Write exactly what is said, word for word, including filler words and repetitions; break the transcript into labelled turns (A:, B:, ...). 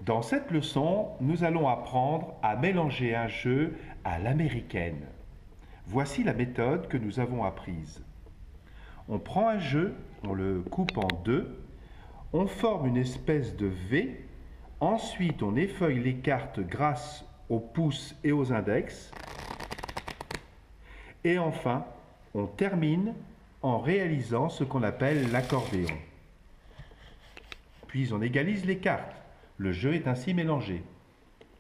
A: Dans cette leçon, nous allons apprendre à mélanger un jeu à l'américaine. Voici la méthode que nous avons apprise. On prend un jeu, on le coupe en deux, on forme une espèce de V, ensuite on effeuille les cartes grâce aux pouces et aux index, et enfin on termine en réalisant ce qu'on appelle l'accordéon. Puis on égalise les cartes. Le jeu est ainsi mélangé.